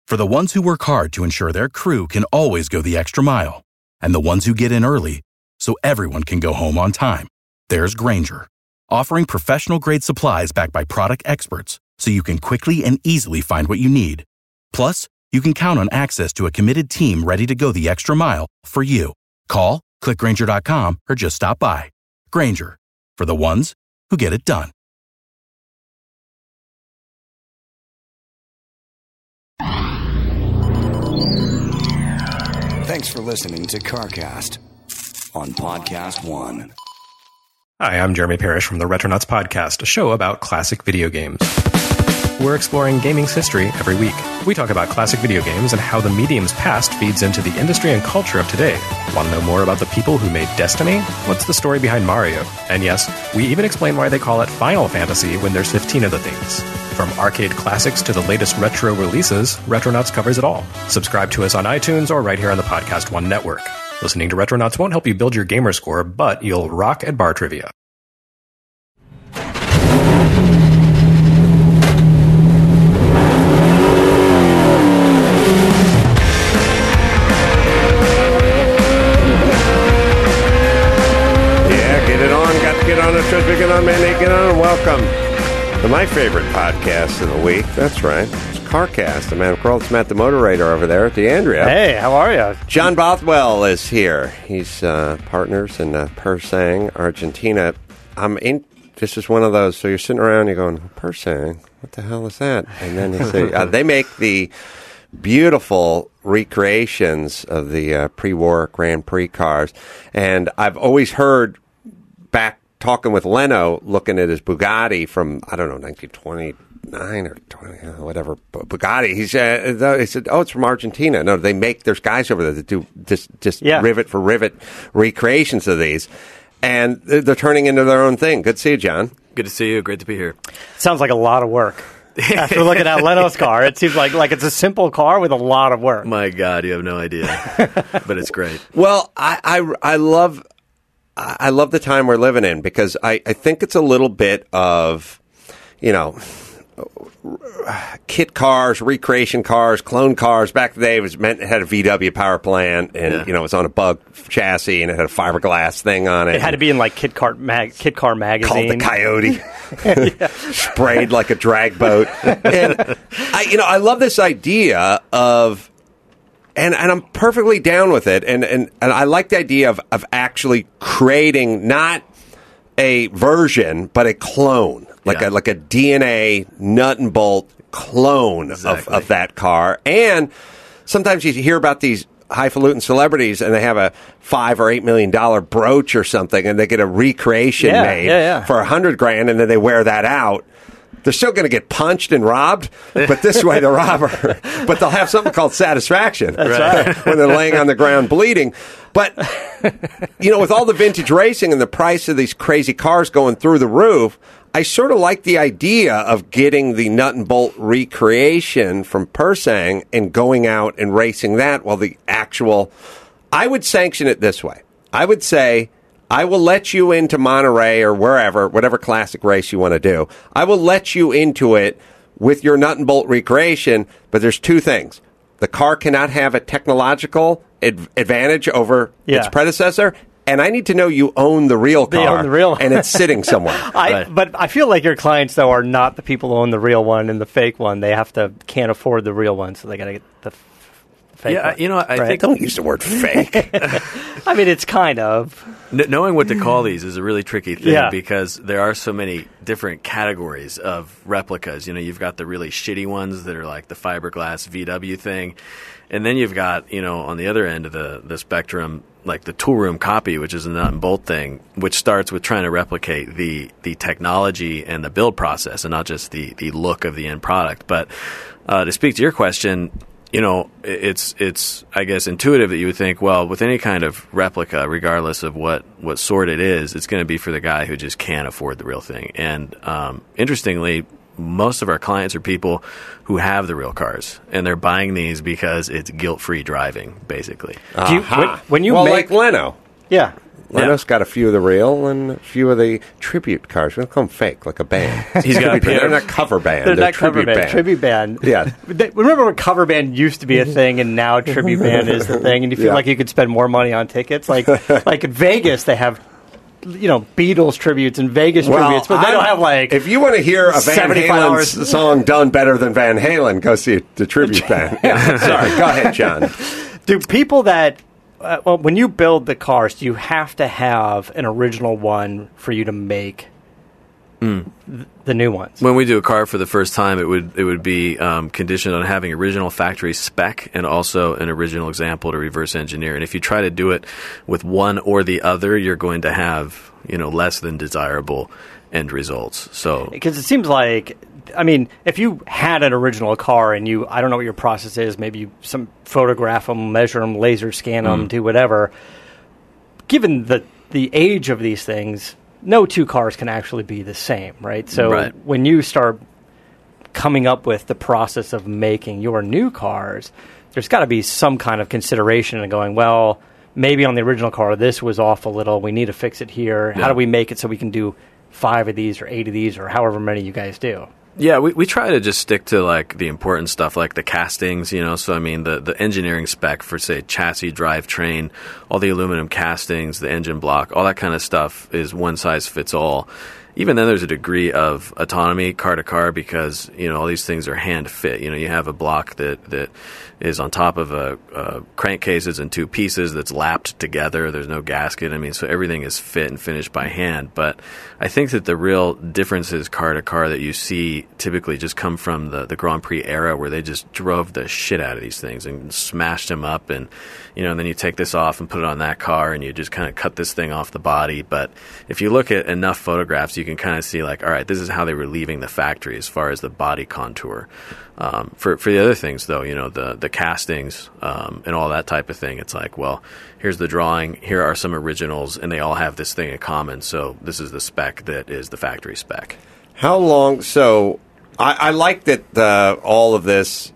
For the ones who work hard to ensure their crew can always go the extra mile, and the ones who get in early so everyone can go home on time, there's Grainger, offering professional-grade supplies backed by product experts so you can quickly and easily find what you need. Plus, you can count on access to a committed team ready to go the extra mile for you. Call, click Grainger.com, or just stop by. Grainger, for the ones who get it done. Thanks for listening to CarCast on Podcast One. Hi, I'm Jeremy Parrish from the Retronauts Podcast, a show about classic video games. We're exploring gaming's history every week. We talk about classic video games and how the medium's past feeds into the industry and culture of today. Want to know more about the people who made Destiny? What's the story behind Mario? And yes, we even explain why they call it Final Fantasy when there's 15 of the things. From arcade classics to the latest retro releases, Retronauts covers it all. Subscribe to us on iTunes or right here on the Podcast One network. Listening to Retronauts won't help you build your gamer score, but you'll rock at bar trivia. Get on, man, get on, and welcome to my favorite podcast of the week. That's right, it's CarCast. The man of Carl, it's Matt the Moderator over there at the Andrea. Hey, how are you? John Bothwell is here. He's partners in Persang, Argentina. This is one of those, so you're sitting around, you're going, Persang, what the hell is that? And then you say, they make the beautiful recreations of the pre-war Grand Prix cars. And I've always heard back talking with Leno, looking at his Bugatti from, I don't know, 1929 or 20, whatever, Bugatti. He said, oh, it's from Argentina. No, there's guys over there that do just rivet for rivet recreations of these. And they're turning into their own thing. Good to see you, John. Good to see you. Great to be here. Sounds like a lot of work. After looking at Leno's car, it seems like it's a simple car with a lot of work. My God, you have no idea. But it's great. Well, I love the time we're living in because I think it's a little bit of, kit cars, recreation cars, clone cars. Back in the day, it had a VW power plant and, it was on a bug chassis and it had a fiberglass thing on it. It had to be in like Kit Car magazine. Called the Coyote. Sprayed like a drag boat. And I love this idea of, and I'm perfectly down with it. And I like the idea of actually creating not a version, but a clone. Like a DNA nut and bolt clone of that car. And sometimes you hear about these highfalutin celebrities and they have a $5 or $8 million brooch or something and they get a recreation made for $100,000 and then they wear that out. They're still going to get punched and robbed, but this way the robber. But they'll have something called satisfaction. That's right. When they're laying on the ground bleeding. But, with all the vintage racing and the price of these crazy cars going through the roof, I sort of like the idea of getting the nut and bolt recreation from Persang and going out and racing that while the actual... I would sanction it this way. I would say, I will let you into Monterey or wherever, whatever classic race you want to do. I will let you into it with your nut and bolt recreation, but there's two things. The car cannot have a technological advantage over its predecessor, and I need to know you own the real car. They own the real and it's sitting somewhere. But I feel like your clients, though, are not the people who own the real one and the fake one. They can't afford the real one, so they got to get the fake one. I think... Don't use the word fake. I mean, it's kind of... Knowing what to call these is a really tricky thing because there are so many different categories of replicas. You've got the really shitty ones that are like the fiberglass VW thing. And then you've got, on the other end of the spectrum, like the tool room copy, which is a nut and bolt thing, which starts with trying to replicate the technology and the build process and not just the look of the end product. But to speak to your question, it's I guess intuitive that you would think, well, with any kind of replica, regardless of what sort it is, it's going to be for the guy who just can't afford the real thing. And interestingly, most of our clients are people who have the real cars, and they're buying these because it's guilt-free driving, basically. When you make... like Leno. Yeah. Leno's got a few of the real and a few of the tribute cars. We'll call them fake, like a band. He's got They're not cover band. They're not tribute cover band. Tribute band. Yeah. Remember when cover band used to be a thing, and now tribute band is the thing, and you feel like you could spend more money on tickets? Like in Vegas, they have Beatles tributes and Vegas tributes, but they don't have If you want to hear a Van Halen song done better than Van Halen, go see the tribute band. Yeah. Sorry, go ahead, John. Do people that when you build the cars, do you have to have an original one for you to make the new ones? When we do a car for the first time, it would be conditioned on having original factory spec and also an original example to reverse engineer. And if you try to do it with one or the other, you're going to have less than desirable end results. So because it seems like, if you had an original car and I don't know what your process is, maybe you photograph them, measure them, laser scan them, do whatever. Given the age of these things, no two cars can actually be the same, right? So when you start coming up with the process of making your new cars, there's got to be some kind of consideration in going, well, maybe on the original car this was off a little, we need to fix it here. How do we make it so we can do 5 of these or 8 of these or however many you guys do? Yeah, we try to just stick to like the important stuff, like the castings, So the engineering spec for, say, chassis, drivetrain, all the aluminum castings, the engine block, all that kind of stuff is one size fits all. Even then, there's a degree of autonomy car to car because all these things are hand fit. You have a block that is on top of a crankcases in 2 pieces that's lapped together. There's no gasket. So everything is fit and finished by hand. But I think that the real differences car to car that you see typically just come from the Grand Prix era, where they just drove the shit out of these things and smashed them up, and and then you take this off and put it on that car, and you just kind of cut this thing off the body. But if you look at enough photographs, you can kind of see like, all right, this is how they were leaving the factory as far as the body contour. For the other things, though, the castings and all that type of thing, it's like, well, here's the drawing, here are some originals, and they all have this thing in common. So this is the spec that is the factory spec. How long? So I like that all of this,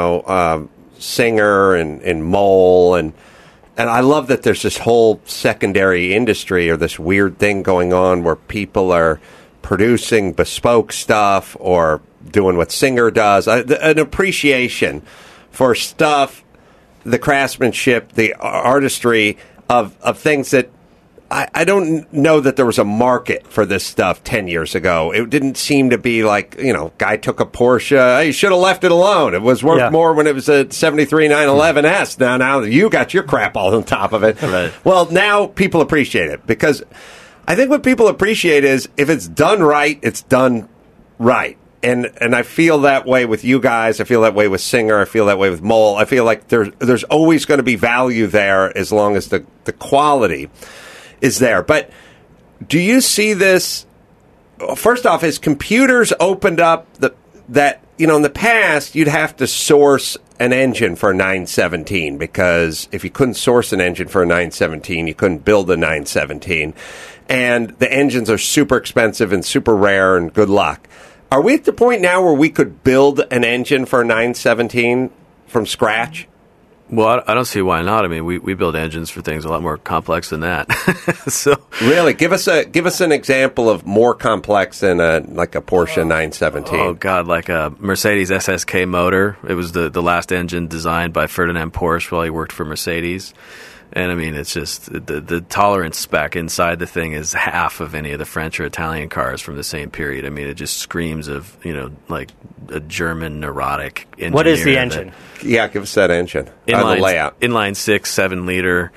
Singer and Mole and I love that there's this whole secondary industry or this weird thing going on where people are producing bespoke stuff or doing what Singer does. An appreciation for stuff, the craftsmanship, the artistry of things that I don't know that there was a market for this stuff 10 years ago. It didn't seem to be like, guy took a Porsche. Hey, you should have left it alone. It was worth more when it was a 73 911S. Now you got your crap all on top of it. Right. Well, now people appreciate it because I think what people appreciate is if it's done right, it's done right. And I feel that way with you guys. I feel that way with Singer. I feel that way with Mole. I feel like there's always going to be value there as long as the quality is there. But do you see this? First off, has computers opened up that in the past you'd have to source an engine for a 917 because if you couldn't source an engine for a 917, you couldn't build a 917, and the engines are super expensive and super rare and good luck. Are we at the point now where we could build an engine for a 917 from scratch? Well, I don't see why not. We build engines for things a lot more complex than that. So really, give us an example of more complex than a Porsche 917. Oh God, like a Mercedes SSK motor. It was the last engine designed by Ferdinand Porsche while he worked for Mercedes. And it's just the tolerance spec inside the thing is half of any of the French or Italian cars from the same period. It just screams of, like a German neurotic engineer. What is the engine? Give us that engine. The layout. Inline 6, 7 liter.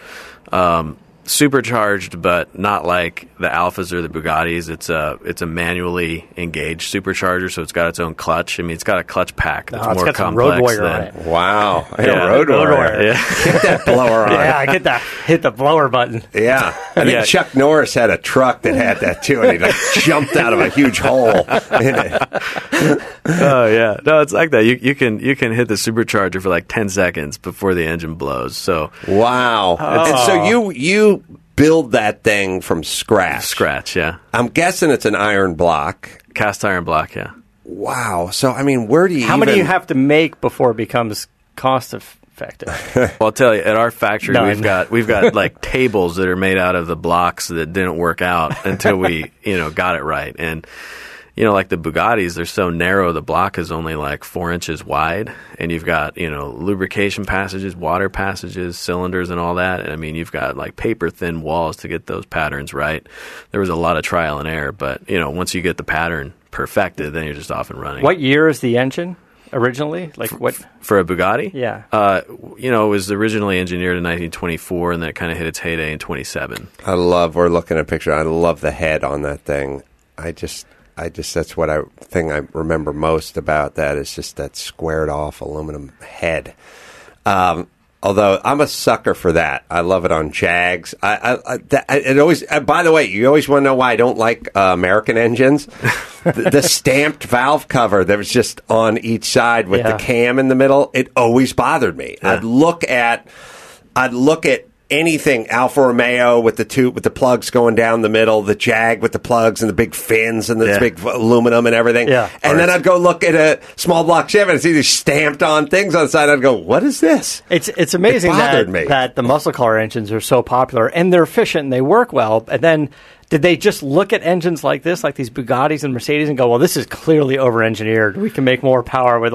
Supercharged, but not like the Alphas or the Bugattis. It's a manually engaged supercharger, so it's got its own clutch. it's got a clutch pack that's more complex. Road Warrior on it. Wow, Road Warrior. Yeah. Hit that blower on. Yeah, hit the blower button. Yeah, I think Chuck Norris had a truck that had that too, and he jumped out of a huge hole in it. Oh yeah, no, it's like that. You can hit the supercharger for like 10 seconds before the engine blows. So wow, and so you build that thing from scratch. Scratch, yeah. I'm guessing it's an iron block. Cast iron block, yeah. Wow. So, where do you How many do you have to make before it becomes cost effective. Well, I'll tell you, at our factory, None. we've got like tables that are made out of the blocks that didn't work out until we, got it right. And, like the Bugattis, they're so narrow, the block is only like 4 inches wide, and you've got, lubrication passages, water passages, cylinders, and all that. And I mean, you've got like paper thin walls to get those patterns right. There was a lot of trial and error, but, once you get the pattern perfected, then you're just off and running. What year is the engine originally? Like what? For a Bugatti? Yeah. It was originally engineered in 1924, and then it kind of hit its heyday in 27. We're looking at a picture. I love the head on that thing. I just that's what thing I remember most about that is just that squared off aluminum head. Although I'm a sucker for that. I love it on Jags. It always. By the way, you always want to know why I don't like American engines. The stamped valve cover that was just on each side with the cam in the middle. It always bothered me. Yeah. I'd look at anything Alfa Romeo with the plugs going down the middle, the Jag with the plugs and the big fins and the big aluminum and everything. Yeah. And then I'd go look at a small block Chevy and see these stamped on things on the side. I'd go, what is this? It's amazing that the muscle car engines are so popular and they're efficient and they work well. And then did they just look at engines like this, like these Bugattis and Mercedes, and go, well, this is clearly over-engineered. We can make more power with a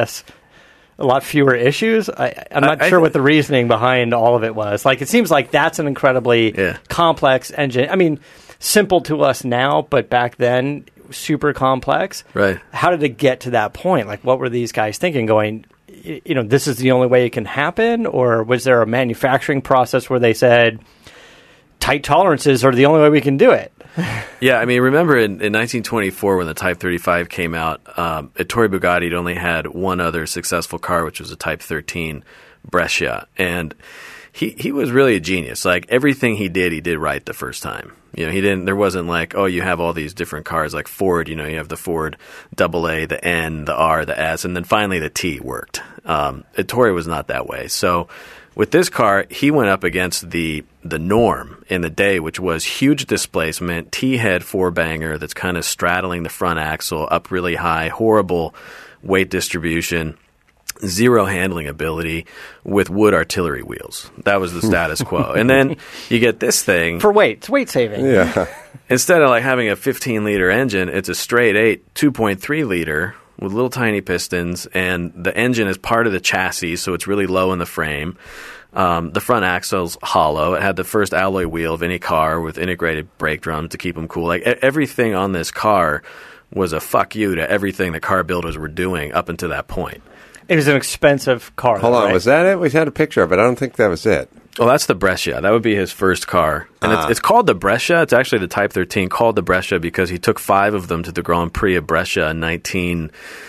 lot fewer issues? I'm not sure what the reasoning behind all of it was. Like, it seems like that's an incredibly complex engine. I mean, simple to us now, but back then, super complex. Right. How did it get to that point? Like, what were these guys thinking, going, this is the only way it can happen? Or was there a manufacturing process where they said, tight tolerances are the only way we can do it? Yeah, I mean, remember in 1924 when the Type 35 came out, Ettore Bugatti had only had one other successful car, which was a Type 13 Brescia. And he was really a genius. Like, everything he did right the first time. There wasn't like, oh, you have all these different cars like Ford, you have the Ford AA, the N, the R, the S, and then finally the T worked. Ettore was not that way. So with this car, he went up against the norm in the day, which was huge displacement, T-head four-banger that's kind of straddling the front axle up really high, horrible weight distribution, zero handling ability with wood artillery wheels. That was the status quo. And then you get this thing. For weight. It's weight saving. Yeah. Instead of like having a 15-liter engine, it's a straight 8, 2.3-liter with little tiny pistons, and the engine is part of the chassis, so it's really low in the frame. The front axle's hollow. It had the first alloy wheel of any car with integrated brake drums to keep them cool. Like, everything on this car was a fuck you to everything the car builders were doing up until that point. It was an expensive car. Hold on, right? was that it? We had a picture of it. I don't think that was it. Well, that's the Brescia. That would be his first car. And it's called the Brescia. It's actually the Type 13 called the Brescia because he took 5 of them to the Grand Prix of Brescia in it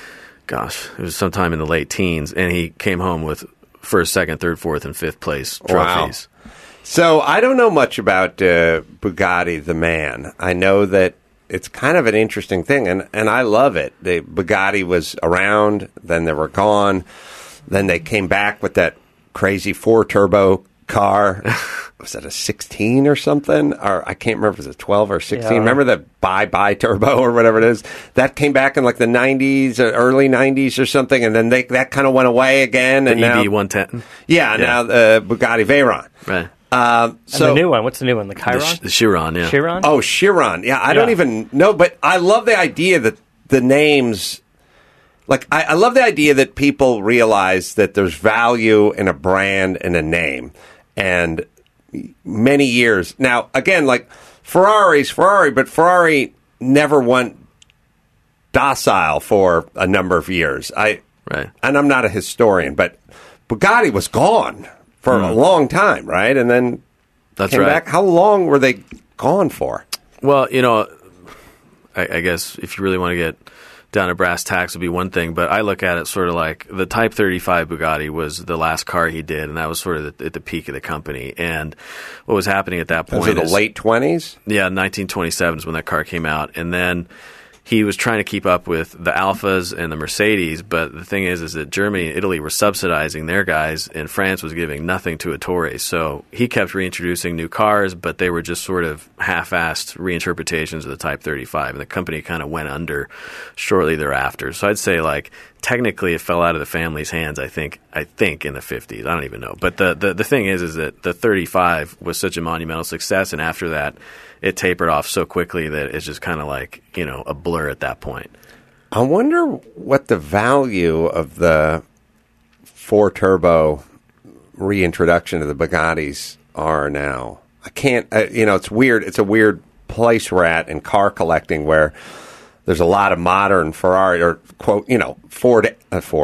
was sometime in the late teens, and he came home with first, second, third, fourth, and fifth place trophies. Wow. So I don't know much about Bugatti the man. I know that it's kind of an interesting thing, and I love it. The Bugatti was around, then they were gone, then they came back with that crazy 4-turbo car. Was that a 16 or something? Or I can't remember if it was a 12 or 16. Yeah. Remember the Bye Turbo or whatever it is? That came back in like the 90s, or early 90s or something, and then that kind of went away again. And the now, ED 110. Yeah, now the Bugatti Veyron. Right. And the new one, what's the new one? The Chiron? The Chiron, yeah. Chiron? Oh, Chiron. Yeah, I don't even know, but I love the idea that the names... Like, I love the idea that people realize that there's value in a brand and a name. And many years. Now, again, like, Ferrari's Ferrari, but Ferrari never went docile for a number of years. Right. And I'm not a historian, but Bugatti was gone for a long time, right? And then came back. How long were they gone for? Well, I guess if you really want to get down to brass tacks would be one thing, but I look at it sort of like the Type 35 Bugatti was the last car he did, and that was sort of at the peak of the company. And what was happening at that point was it the late 20s? Yeah, 1927 is when that car came out. And then he was trying to keep up with the Alphas and the Mercedes, but the thing is that Germany and Italy were subsidizing their guys, and France was giving nothing to Ettore. So he kept reintroducing new cars, but they were just sort of half-assed reinterpretations of the Type 35, and the company kind of went under shortly thereafter. So I'd say like technically it fell out of the family's hands, I think in the 50s. I don't even know. But the thing is that the 35 was such a monumental success, and after that, it tapered off so quickly that it's just kind of like, a blur at that point. I wonder what the value of the 4-turbo reintroduction of the Bugattis are now. I can't, it's weird. It's a weird place we're at in car collecting where there's a lot of modern Ferrari or quote, Ferrari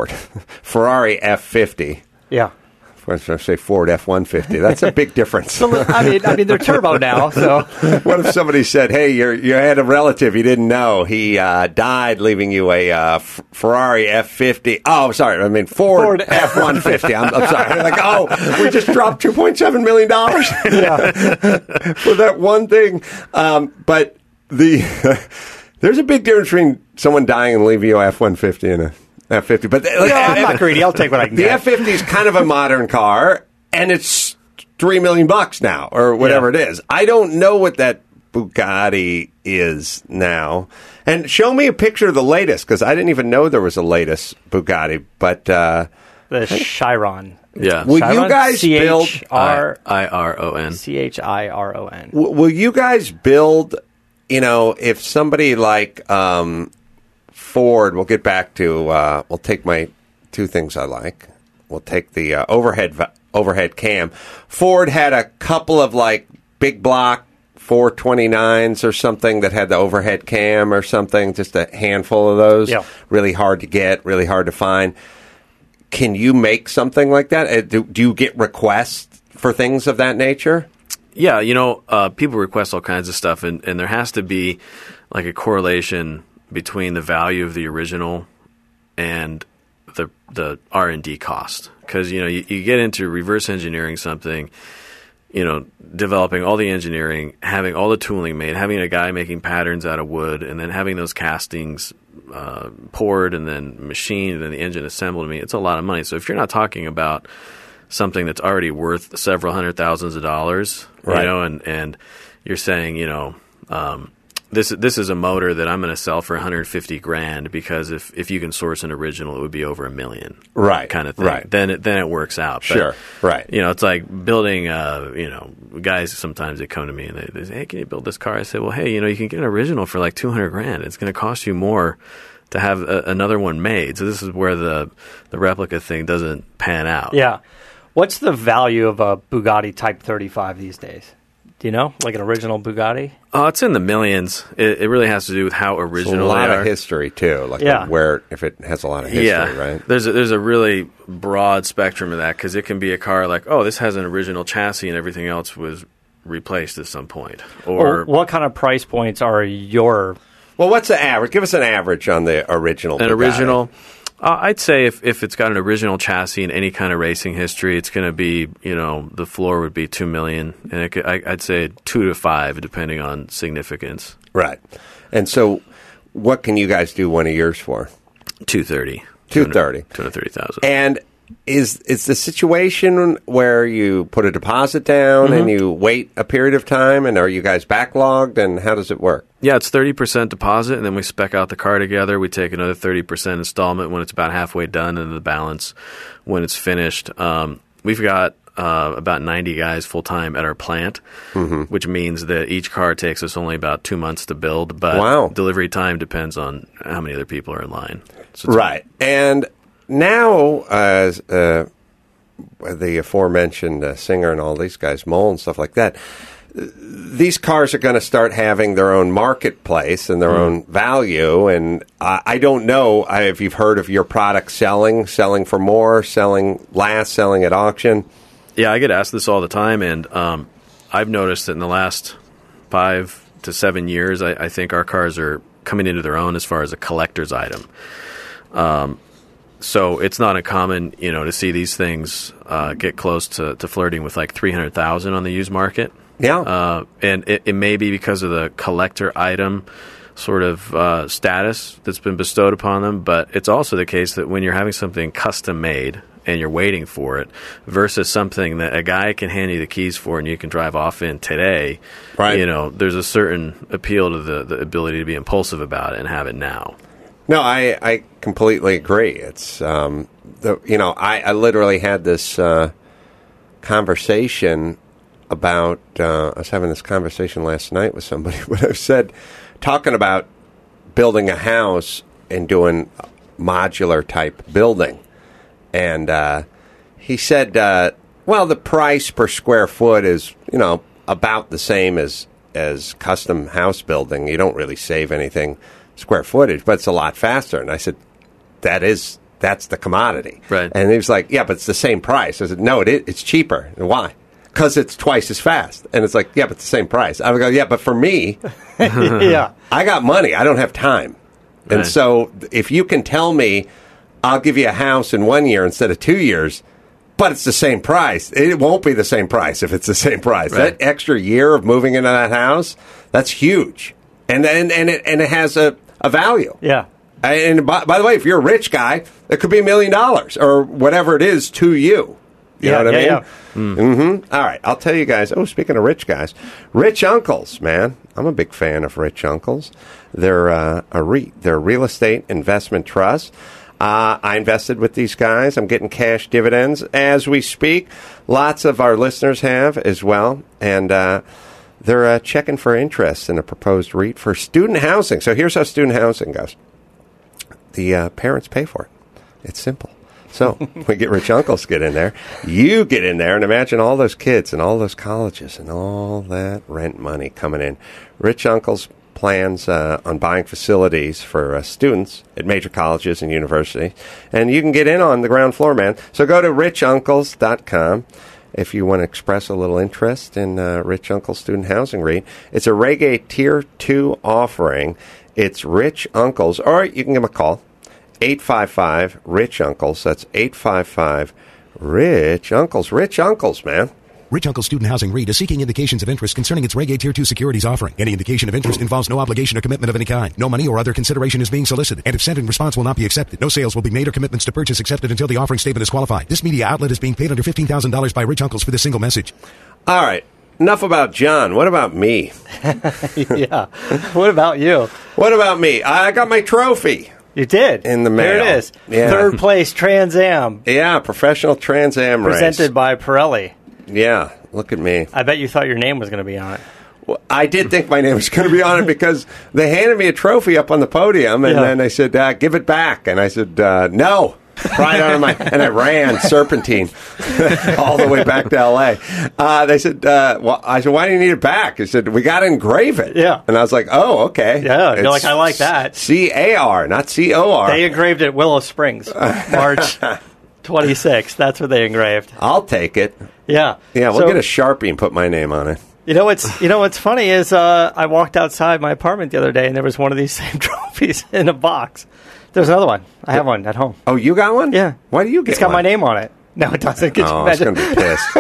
F50. Yeah. I was going to say Ford F-150. That's a big difference. I mean, they're turbo now. So, what if somebody said, "Hey, you had a relative you didn't know. He died, leaving you a Ferrari F50." Oh, sorry, I mean Ford F-150. I'm sorry. Like, we just dropped $2.7 million for that one thing. But there's a big difference between someone dying and leaving you a F-150 and a F50, but I'm not greedy. I'll take what I can get. The F50 is kind of a modern car, and it's $3 million now, or whatever it is. I don't know what that Bugatti is now. And show me a picture of the latest, because I didn't even know there was a latest Bugatti. But the Chiron. Yeah. Will you guys build Chiron? Chiron. Will you guys build? If somebody like Ford, we'll get back to, we'll take my two things I like. We'll take the overhead cam. Ford had a couple of big block 429s or something that had the overhead cam or something, just a handful of those. Yeah. Really hard to get, really hard to find. Can you make something like that? Do you get requests for things of that nature? Yeah, people request all kinds of stuff, and there has to be a correlation between the value of the original and the R&D cost. Because, you get into reverse engineering something, developing all the engineering, having all the tooling made, having a guy making patterns out of wood, and then having those castings poured and then machined and then the engine assembled. It's a lot of money. So if you're not talking about something that's already worth several $100,000s, right. And you're saying, this is a motor that I'm going to sell for $150,000 because if you can source an original, it would be over $1 million, right? Kind of thing. Right. Then it works out. Sure. But, right. It's like building. Guys sometimes they come to me and they say, "Hey, can you build this car?" I say, "Well, hey, you can get an original for $200,000. It's going to cost you more to have another one made." So this is where the replica thing doesn't pan out. Yeah. What's the value of a Bugatti Type 35 these days? Do you know, an original Bugatti? It's in the millions. It really has to do with how original they are. It's a lot of history too, if it has a lot of history, right? There's a really broad spectrum of that because it can be a car this has an original chassis and everything else was replaced at some point. Or what kind of price points are your? Well, what's the average? Give us an average on the original Bugatti. Original. I'd say if it's got an original chassis and any kind of racing history, it's going to be, the floor would be $2 million, and I'd say 2 to 5 depending on significance. Right. And so, what can you guys do one of yours for? $230,000. $230,000. And is the situation where you put a deposit down and you wait a period of time, and are you guys backlogged, and how does it work? Yeah, it's 30% deposit, and then we spec out the car together. We take another 30% installment when it's about halfway done, and the balance when it's finished. We've got about 90 guys full-time at our plant, which means that each car takes us only about 2 months to build, but delivery time depends on how many other people are in line. So right. And now, as the aforementioned singer and all these guys, Mole and stuff like that, these cars are going to start having their own marketplace and their own value. And I don't know if you've heard of your product selling for more, selling last, selling at auction. Yeah, I get asked this all the time, and I've noticed that in the last 5 to 7 years, I think our cars are coming into their own as far as a collector's item. So it's not uncommon, to see these things get close to flirting with $300,000 on the used market. Yeah. And it may be because of the collector item sort of status that's been bestowed upon them, but it's also the case that when you're having something custom made and you're waiting for it versus something that a guy can hand you the keys for and you can drive off in today, right. There's a certain appeal to the ability to be impulsive about it and have it now. No, I completely agree. It's I literally had this conversation about. I was having this conversation last night with somebody, but I said talking about building a house and doing modular type building, and he said, "Well, the price per square foot is about the same as custom house building. You don't really save anything." Square footage, but it's a lot faster. And I said, that's the commodity. Right. And he was like, yeah, but it's the same price. I said, no, it's cheaper. And why? Because it's twice as fast. And it's like, yeah, but it's the same price. I would go, yeah, but for me, yeah, I got money. I don't have time. Right. And so if you can tell me I'll give you a house in 1 year instead of 2 years, but it's the same price, it won't be the same price if it's the same price. Right. That extra year of moving into that house, that's huge. And it has a value. yeah. And by the way, if you're a rich guy, it could be $1 million or whatever it is to you. You know what I mean? Yeah. Mm-hmm. All right. I'll tell you guys. Oh, speaking of rich guys, Rich Uncles, man. I'm a big fan of Rich Uncles. They're a REIT. They're a real estate investment trust. I invested with these guys. I'm getting cash dividends as we speak. Lots of our listeners have as well. And they're checking for interest in a proposed REIT for student housing. So here's how student housing goes. The parents pay for it. It's simple. So we get Rich Uncles get in there. You get in there and imagine all those kids and all those colleges and all that rent money coming in. Rich Uncles plans on buying facilities for students at major colleges and universities. And you can get in on the ground floor, man. So go to richuncles.com. If you want to express a little interest in Rich Uncle's Student Housing REIT. It's a Reg A Tier 2 offering. It's Rich Uncles, or you can give them a call, 855-RICH-UNCLES. That's 855-RICH-UNCLES. Rich Uncles, man. Rich Uncle Student Housing REIT is seeking indications of interest concerning its Reg A Tier 2 securities offering. Any indication of interest involves no obligation or commitment of any kind. No money or other consideration is being solicited, and if sent in response will not be accepted. No sales will be made or commitments to purchase accepted until the offering statement is qualified. This media outlet is being paid under $15,000 by Rich Uncles for this single message. All right. Enough about John. What about me? Yeah. What about you? What about me? I got my trophy. You did. In the mail. There it is. Yeah. Third place Trans Am. Yeah, professional Trans Am race. Presented by Pirelli. Yeah, look at me. I bet you thought your name was going to be on it. Well, I did think my name was going to be on it because they handed me a trophy up on the podium, and then they said, give it back. And I said, no. Pried out of my, and I ran serpentine all the way back to L.A. They said, I said, why do you need it back? He said, we got to engrave it. Yeah. And I was like, oh, okay. Yeah, you're like, I like that. C-A-R, not C-O-R. They engraved it at Willow Springs, March 26th. That's what they engraved. I'll take it. Yeah. Yeah, we'll get a Sharpie and put my name on it. You know what's funny is I walked outside my apartment the other day and there was one of these same trophies in a box. There's another one. I have one at home. Oh, you got one? Yeah. Why do you get one? It's got my name on it. No, it doesn't. Oh, I was going to be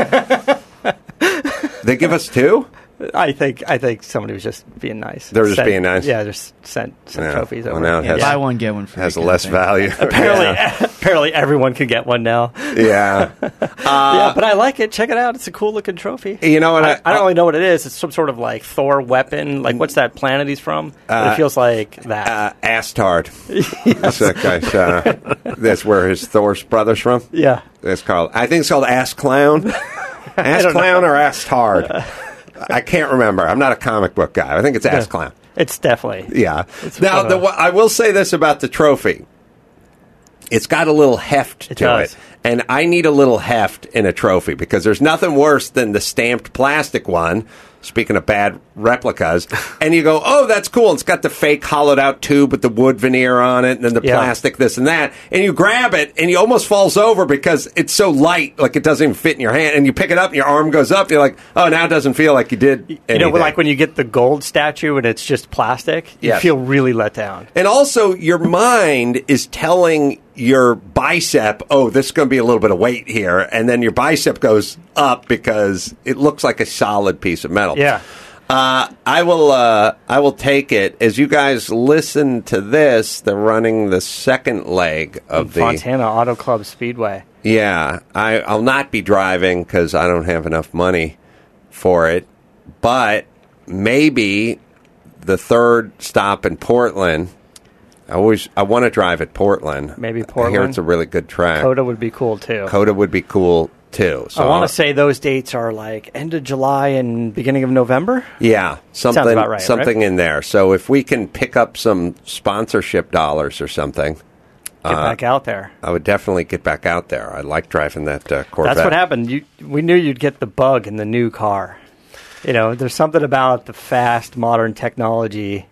pissed. They give us two? I think somebody was just being nice. They were just being nice? Yeah, just sent trophies over. Well, now it has, buy one, get one free. Has less value. Apparently everyone can get one now. Yeah. Yeah, but I like it. Check it out. It's a cool looking trophy. You know what? I don't really know what it is. It's some sort of like Thor weapon. Like, what's that planet he's from? But it feels like that. Astard. Yes. That's where his Thor's brother's from? Yeah. It's called, I think it's called Ass Clown. Ass Clown or Ass Hard? I can't remember. I'm not a comic book guy. I think it's Ass Clown. It's definitely. Yeah. Now, I will say this about the trophy. It's got a little heft to it. And I need a little heft in a trophy because there's nothing worse than the stamped plastic one, speaking of bad replicas, and you go, oh, that's cool. It's got the fake hollowed out tube with the wood veneer on it and then the plastic this and that. And you grab it and you almost falls over because it's so light, like it doesn't even fit in your hand. And you pick it up and your arm goes up. And you're like, oh, now it doesn't feel like you did anything. You know, like when you get the gold statue and it's just plastic, you feel really let down. And also your mind is telling your bicep, oh, this is going to be a little bit of weight here. And then your bicep goes up because it looks like a solid piece of metal. Yeah. I will take it. As you guys listen to this, they're running the second leg of the Fontana Auto Club Speedway. Yeah. I'll not be driving because I don't have enough money for it. But maybe the third stop in Portland, I want to drive at Portland. Maybe Portland. I hear it's a really good track. COTA would be cool, too. COTA would be cool, too. So I want to say those dates are like end of July and beginning of November. Yeah, something, sounds about right, something in there. So if we can pick up some sponsorship dollars or something, get back out there. I would definitely get back out there. I like driving that Corvette. That's what happened. We knew you'd get the bug in the new car. You know, there's something about the fast, modern technology.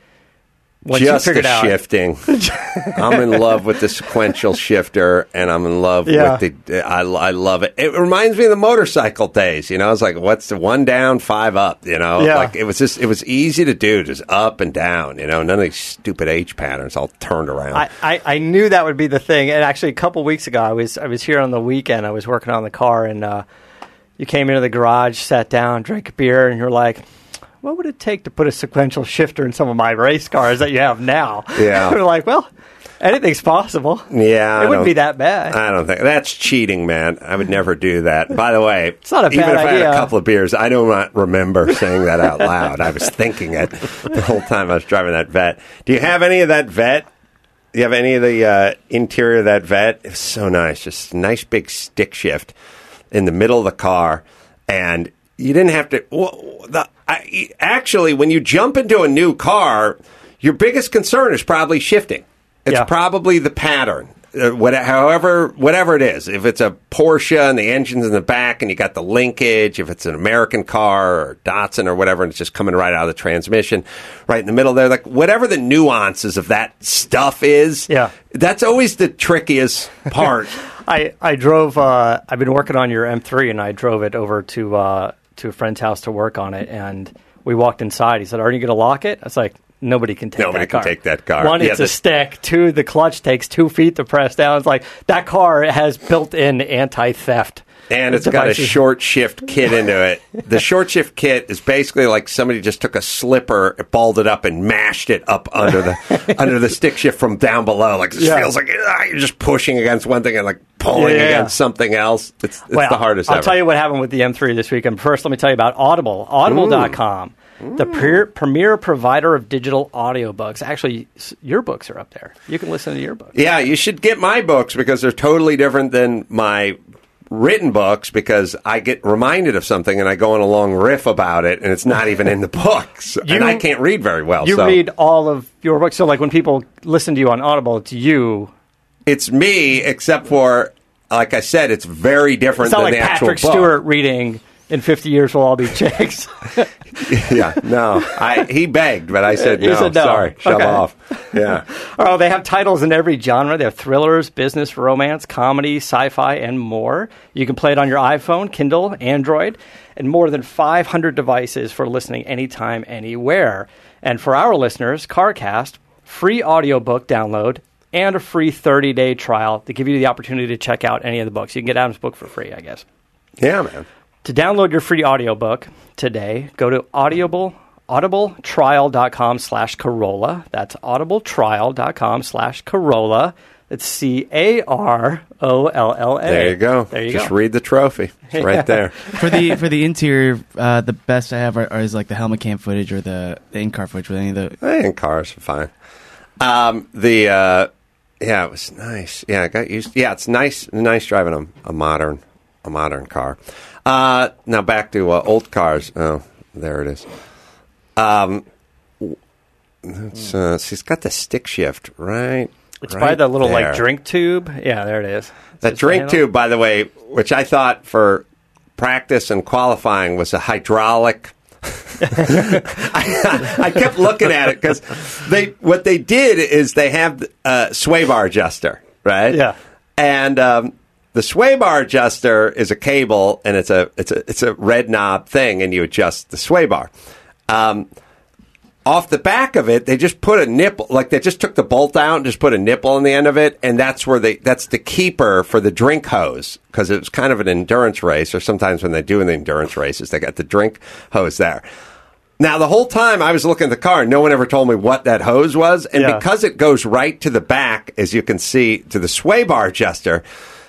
Once Just you figured the out shifting. I'm in love with the sequential shifter, and I'm in love with the. I love it. It reminds me of the motorcycle days. You know, it's like what's the 1 down, 5 up. You know, like it was easy to do, just up and down. You know, none of these stupid H patterns all turned around. I knew that would be the thing. And actually, a couple weeks ago, I was here on the weekend. I was working on the car, and you came into the garage, sat down, drank a beer, and you're like, what would it take to put a sequential shifter in some of my race cars that you have now? Yeah. We're like, well, anything's possible. Yeah. It wouldn't be that bad. I don't think. That's cheating, man. I would never do that. By the way, it's not a even bad if I idea. had a couple of beers, I do not remember saying that out loud. I was thinking it the whole time I was driving that Vet. Do you have any of that Vet? Do you have any of the interior of that Vet? It's so nice. Just a nice big stick shift in the middle of the car. And you didn't have to... actually, when you jump into a new car, your biggest concern is probably shifting. It's probably the pattern, whatever it is. If it's a Porsche and the engine's in the back and you got the linkage, if it's an American car or Datsun or whatever, and it's just coming right out of the transmission, right in the middle there, like whatever the nuances of that stuff is, that's always the trickiest part. I drove. I've been working on your M3, and I drove it over to a friend's house to work on it. And we walked inside. He said, "Are you going to lock it?" I was like, "Nobody can take that car. Nobody can take that car. One, it's a stick. Two, the clutch takes 2 feet to press down. It's like that car has built-in anti-theft." And it's got a short shift kit into it. The short shift kit is basically like somebody just took a slipper, balled it up, and mashed it up under the stick shift from down below. Like it feels like you're just pushing against one thing and like pulling against something else. It's the hardest ever. I'll tell you what happened with the M3 this weekend. First, let me tell you about Audible. Audible.com. The premier provider of digital audiobooks. Actually, your books are up there. You can listen to your books. Yeah, you should get my books because they're totally different than my written books because I get reminded of something and I go on a long riff about it and it's not even in the books. And I can't read very well. You read all of your books. So like when people listen to you on Audible, it's you. It's me, except for, like I said, it's very different than the actual book. Patrick Stewart reading In 50 Years We'll All Be Chicks. He begged, but I said no. Sorry, shove off. Yeah. Oh, they have titles in every genre. They have thrillers, business, romance, comedy, sci-fi, and more. You can play it on your iPhone, Kindle, Android, and more than 500 devices for listening anytime, anywhere. And for our listeners, CarCast, free audiobook download, and a free 30-day trial to give you the opportunity to check out any of the books. You can get Adam's book for free, I guess. Yeah, man. To download your free audiobook today, go to audibletrial.com/Carolla. That's audibletrial.com/Carolla. It's CAROLLA. There you go. Just read the trophy. It's right there. For the interior, the best I have is like the helmet cam footage or the in-car footage with any of the... In-cars are fine. It was nice. Yeah, I got used. Yeah, it's nice driving a modern car. Now back to old cars. Oh, there it is. She's got the stick shift right. It's by the little like drink tube. Yeah, there it is. That drink tube, by the way, which I thought for practice and qualifying was a hydraulic. I kept looking at it because what they did is they have a sway bar adjuster, right? Yeah, and the sway bar adjuster is a cable, and it's a red knob thing, and you adjust the sway bar. Off the back of it, they just put a nipple, like they just took the bolt out and just put a nipple on the end of it, and that's the keeper for the drink hose, because it was kind of an endurance race, or sometimes when they do in the endurance races, they got the drink hose there. Now, the whole time I was looking at the car, no one ever told me what that hose was, and because it goes right to the back, as you can see, to the sway bar adjuster,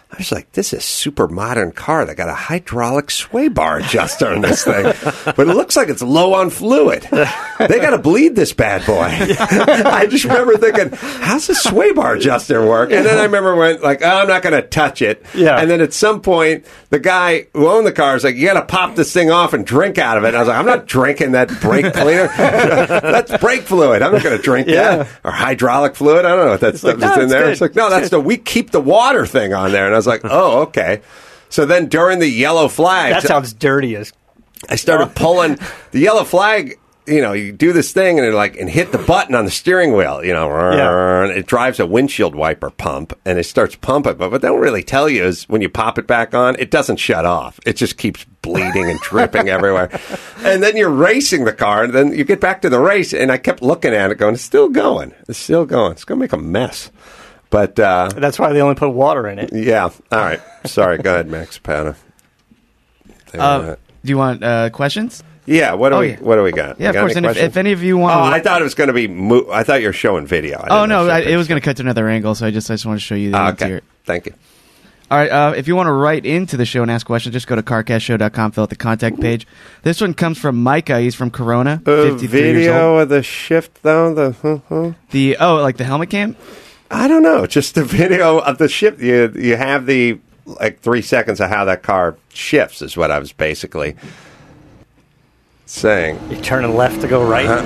I was like, this is a super modern car. They got a hydraulic sway bar adjuster in this thing. But it looks like it's low on fluid. They got to bleed this bad boy. I just remember thinking, how's the sway bar adjuster work? And then I remember when, like, oh, I'm not going to touch it. Yeah. And then at some point, the guy who owned the car was like, you got to pop this thing off and drink out of it. And I was like, I'm not drinking that brake cleaner. That's brake fluid. I'm not going to drink that. Or hydraulic fluid. I don't know what that stuff is in there. Good. It's like, no, that's we keep the water thing on there. And I was like, oh, okay. So then during the yellow flag... That sounds dirty as... I started pulling the yellow flag. You know, you do this thing and hit the button on the steering wheel, you know, and it drives a windshield wiper pump and it starts pumping. But what they don't really tell you is when you pop it back on, it doesn't shut off. It just keeps bleeding and dripping everywhere. And then you're racing the car and then you get back to the race and I kept looking at it going, it's still going. It's still going. It's going to make a mess. But that's why they only put water in it. Yeah. All right. Sorry. Go ahead, Max Pata. Do you want questions? Yeah. What do we got? Yeah, of course. And if any of you want, I thought it was going to be. I thought you were showing video. It was going to cut to another angle, so I just want to show you the okay. Thank you. All right. If you want to write into the show and ask questions, just go to carcastshow.com, fill out the contact page. This one comes from Micah. He's from Corona. 53 video years old. of the shift though. Like the helmet cam. I don't know. Just the video of the shift. You have the 3 seconds of how that car shifts is what I was basically saying. You turning left to go right.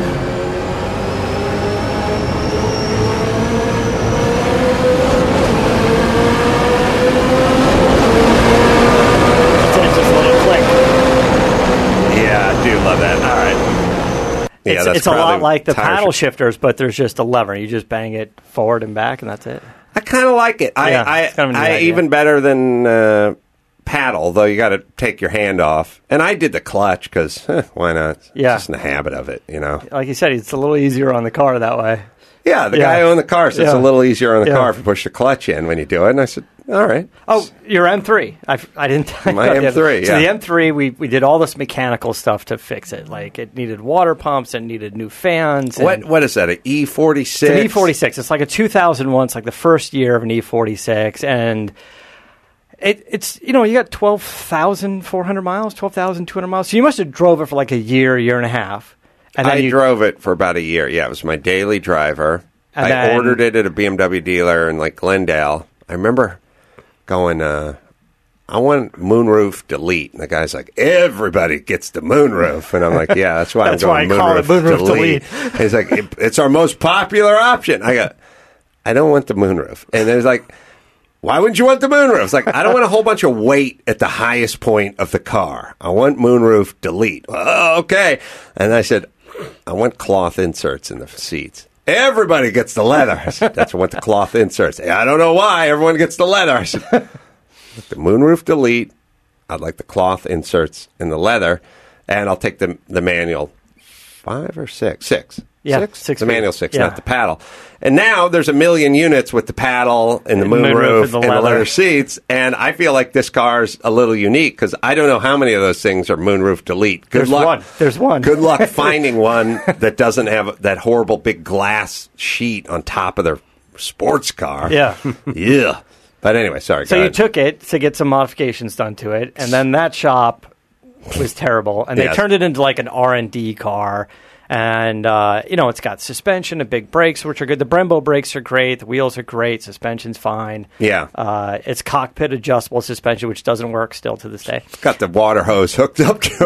Yeah, I do love that. All right. Yeah, it's a lot like the paddle shifters, but there's just a lever. You just bang it forward and back, and that's it. I kind of like it. I even better than paddle, though you got to take your hand off. And I did the clutch because why not? Yeah. Just in the habit of it, you know. Like you said, it's a little easier on the car that way. Yeah, the guy who owned the car said it's a little easier on the car if you push the clutch in when you do it. And I said, all right. Oh, your M3. I didn't tell you. My M3, So the M3, we did all this mechanical stuff to fix it. Like, it needed water pumps, it needed new fans. What is that, an E46? It's an E46. It's like a 2001. It's like the first year of an E46. And it's you got 12,400 miles, 12,200 miles. So you must have drove it for like a year and a half. And then I drove it for about a year. Yeah, it was my daily driver. I ordered it at a BMW dealer in like Glendale. I remember going, I want moonroof delete. And the guy's like, everybody gets the moonroof. And I'm like, yeah, that's why I'm going moonroof delete. He's like, it's our most popular option. I go, I don't want the moonroof. And there's like, why wouldn't you want the moonroof? It's like, I don't want a whole bunch of weight at the highest point of the car. I want moonroof delete. Oh, okay. And I said, I want cloth inserts in the seats. Everybody gets the leather. I said, that's what the cloth inserts. I don't know why everyone gets the leather. I said, the moonroof delete. I'd like the cloth inserts in the leather, and I'll take the manual 5 or 6. 6. Yeah, 6. The manual 6, not the paddle. And now there's a million units with the paddle and the moonroof and the leather seats. And I feel like this car's a little unique because I don't know how many of those things are moonroof delete. There's one. Good luck finding one that doesn't have that horrible big glass sheet on top of their sports car. Yeah. Yeah. But anyway, sorry. So you took it to get some modifications done to it, and then that shop was terrible, and they turned it into like an R&D car. And, it's got suspension and big brakes, which are good. The Brembo brakes are great. The wheels are great. Suspension's fine. Yeah. It's cockpit adjustable suspension, which doesn't work still to this day. It's got the water hose hooked up to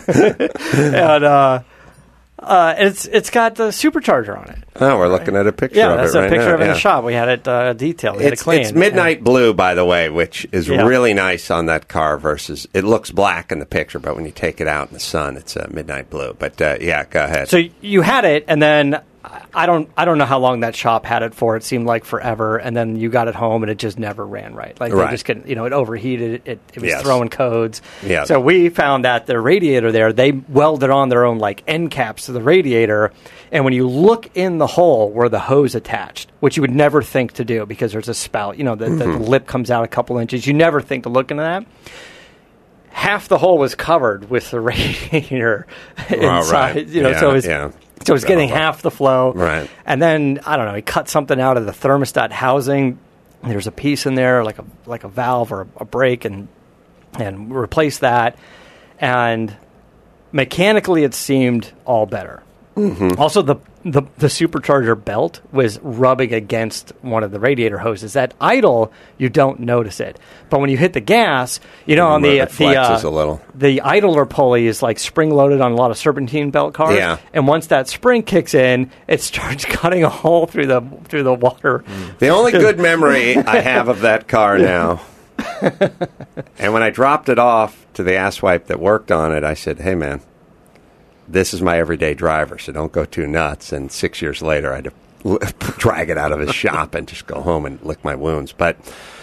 it. And it's got the supercharger on it. Oh, we're looking at a picture of it right now. Yeah, that's a picture of it in the shop. We had it detailed. We had it cleaned. It's midnight blue, by the way, which is really nice on that car versus... It looks black in the picture, but when you take it out in the sun, it's midnight blue. But, go ahead. So you had it, and then... I don't know how long that shop had it for. It seemed like forever, and then you got it home, and it just never ran right. Like they just couldn't, it overheated. It was throwing codes. Yeah. So we found that the radiator there, they welded on their own like end caps to the radiator, and when you look in the hole where the hose attached, which you would never think to do because there's a spout, the lip comes out a couple inches. You never think to look into that. Half the hole was covered with the radiator inside. So it's getting half the flow. Right. And then, I don't know, he cut something out of the thermostat housing. there's a piece in there, like a valve or a brake, and replace that. And mechanically, it seemed all better. Mm-hmm. Also, the supercharger belt was rubbing against one of the radiator hoses. At idle, you don't notice it, but when you hit the gas, on it flexes a little. The idler pulley is like spring loaded on a lot of serpentine belt cars. Yeah. And once that spring kicks in, it starts cutting a hole through the water. The only good memory I have of that car now, and when I dropped it off to the asswipe that worked on it, I said, "Hey, man, this is my everyday driver, so don't go too nuts." And 6 years later, I had to drag it out of his shop and just go home and lick my wounds. But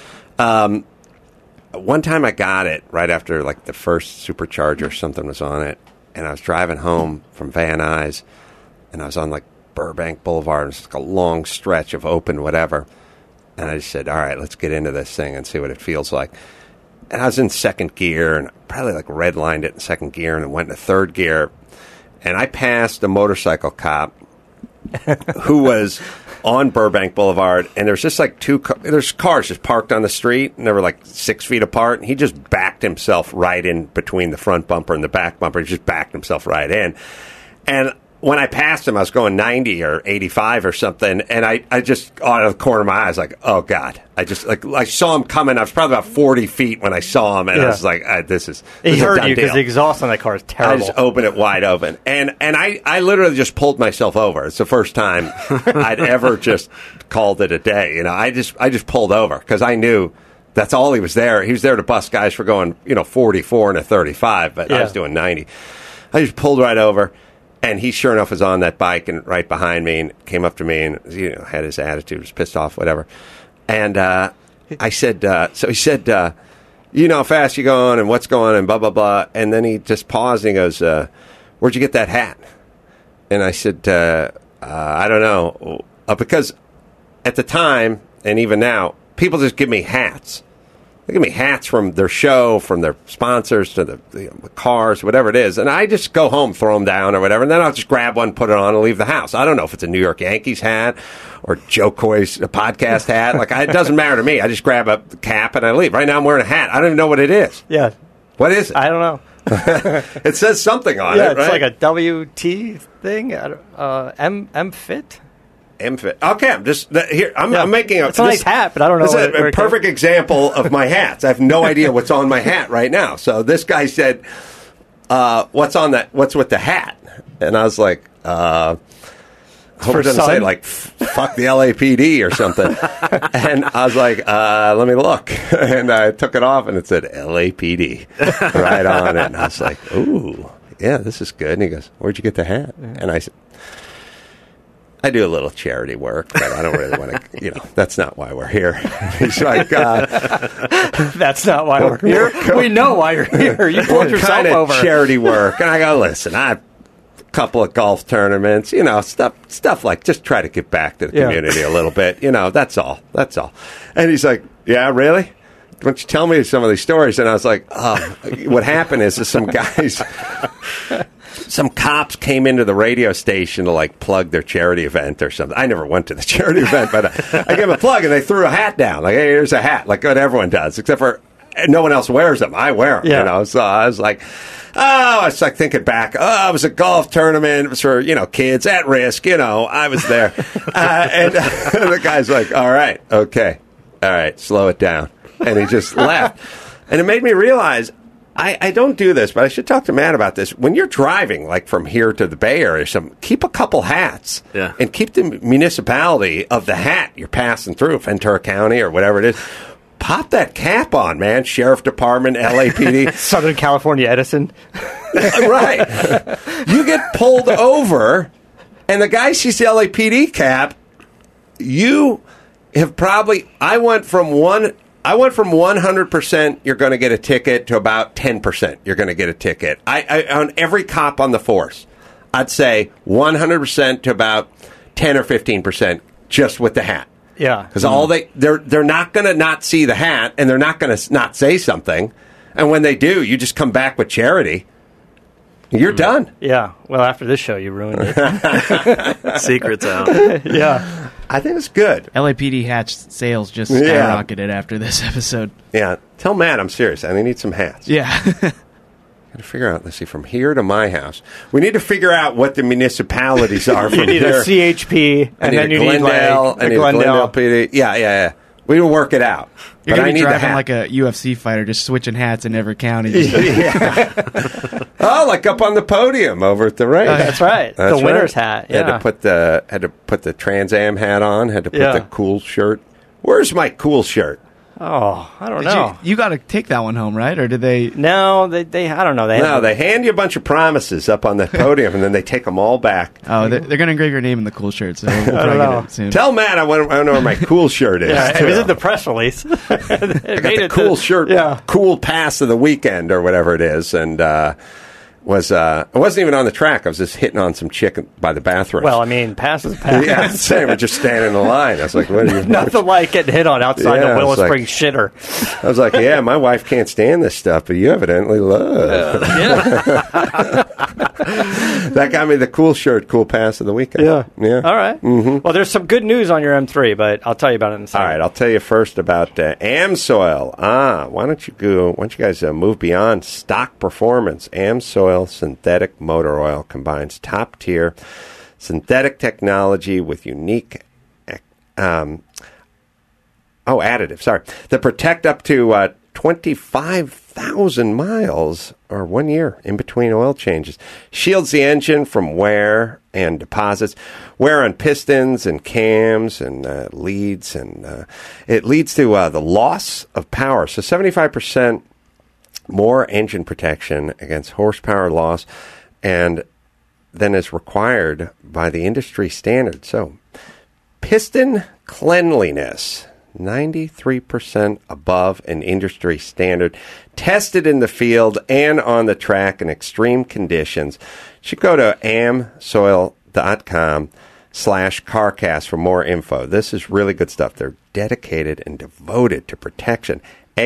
one time I got it right after like the first supercharger or something was on it, and I was driving home from Van Nuys, and I was on like Burbank Boulevard. It's like a long stretch of open whatever. And I just said, all right, let's get into this thing and see what it feels like. And I was in second gear, and probably like redlined it in second gear, and it went into third gear. And I passed a motorcycle cop who was on Burbank Boulevard, and there's just like there's cars just parked on the street, and they were like 6 feet apart, and he just backed himself right in between the front bumper and the back bumper. He just backed himself right in. And when I passed him, I was going 90 or 85 or something, and I just, out of the corner of my eyes, like, oh, God. I saw him coming. I was probably about 40 feet when I saw him, and I was like, this is He a heard done you because deal. the exhaust on that car is terrible. I just opened it wide open. And I literally just pulled myself over. It's the first time I'd ever just called it a day. I just pulled over because I knew that's all he was there. He was there to bust guys for going, 44 and a 35, but I was doing 90. I just pulled right over. And he, sure enough, was on that bike and right behind me and came up to me and had his attitude, was pissed off, whatever. And I said, so he said, how fast you going and what's going on and blah, blah, blah. And then he just paused and he goes, where'd you get that hat? And I said, I don't know. Because at the time, and even now, people just give me hats. They give me hats from their show, from their sponsors, to the cars, whatever it is. And I just go home, throw them down or whatever, and then I'll just grab one, put it on, and leave the house. I don't know if it's a New York Yankees hat or Joe Coy's podcast hat. It doesn't matter to me. I just grab a cap and I leave. Right now I'm wearing a hat. I don't even know what it is. Yeah. What is it? I don't know. It says something on it, right? It's like a WT thing. M-Fit? M-Fit. Okay, I'm just here. I'm making a. It's a nice hat, but I don't know. This is a perfect example of my hats. I have no idea what's on my hat right now. So this guy said, "What's on that? What's with the hat?" And I was like, "I hope it doesn't say like fuck the LAPD or something." And I was like, "Let me look." And I took it off, and it said LAPD right on it. And I was like, "Ooh, yeah, this is good." And he goes, "Where'd you get the hat?" And I said, I do a little charity work, but I don't really want to, that's not why we're here. He's like, that's not why we're here. We know why you're here. You pulled yourself kind of over. Charity work. And I go, listen, I have a couple of golf tournaments, stuff like just try to give back to the community a little bit. That's all. That's all. And he's like, yeah, really? Why don't you tell me some of these stories? And I was like, what happened is some guys... Some cops came into the radio station to plug their charity event or something. I never went to the charity event, but I gave them a plug and they threw a hat down. Like, hey, here's a hat, like what everyone does, except for no one else wears them. I wear them, So I was like, I was thinking back. It was a golf tournament. It was for kids at risk. I was there, and the guy's like, all right, okay, all right, slow it down, and he just left, and it made me realize. I don't do this, but I should talk to Matt about this. When you're driving, from here to the Bay Area, keep a couple hats. Yeah. And keep the municipality of the hat you're passing through, Ventura County or whatever it is. Pop that cap on, man. Sheriff Department, LAPD. Southern California Edison. Right. You get pulled over, and the guy sees the LAPD cap. You have probably... I went from 100% you're going to get a ticket to about 10% you're going to get a ticket. I on every cop on the force, I'd say 100% to about 10 or 15% just with the hat. Yeah. Because they're not going to not see the hat, and they're not going to not say something. And when they do, you just come back with charity. You're done. Yeah. Well, after this show, you ruined it. Secrets out. Yeah. I think it's good. LAPD hatch sales just skyrocketed after this episode. Yeah. Tell Matt I'm serious. I need some hats. Yeah. Got to figure out, let's see, from here to my house. We need to figure out what the municipalities are from here. You need a CHP, and then you need like a Glendale PD. Yeah. We will work it out. You're but going I to be need driving like a UFC fighter, just switching hats in every county. Oh, like up on the podium over at the race. That's right. The winner's hat. Yeah. Had to put the Trans Am hat on. Had to put the cool shirt. Where's my cool shirt? Oh, I don't know. You got to take that one home, right? Or did they? No, they I don't know. They hand you a bunch of promises up on the podium, and then they take them all back. Oh, they're going to engrave your name in the cool shirt, so we'll probably get it soon. Tell Matt I want to know where my cool shirt is. It was in the press release. I got the cool shirt, cool pass of the weekend, or whatever it is, and I wasn't even on the track. I was just hitting on some chick by the bathroom. Well, I mean, pass is pass. Yeah, same. We're just standing in the line. I was like, what are you... Nothing like getting hit on outside the Willow Springs shitter. I was like, yeah, my wife can't stand this stuff, but you evidently love. That got me the cool shirt, cool pass of the weekend. Yeah. All right. Mm-hmm. Well, there's some good news on your M3, but I'll tell you about it in a second. All right, I'll tell you first about AmSoil. Why don't you guys move beyond stock performance? AmSoil synthetic motor oil combines top-tier synthetic technology with unique additives, that protect up to 25,000 miles or 1 year in between oil changes. Shields the engine from wear and deposits, wear on pistons and cams and leads, and it leads to the loss of power. So 75% more engine protection against horsepower loss and than is required by the industry standard. So, piston cleanliness, 93% above an industry standard, tested in the field and on the track in extreme conditions. You should go to amsoil.com/carcast for more info. This is really good stuff. They're dedicated and devoted to protection.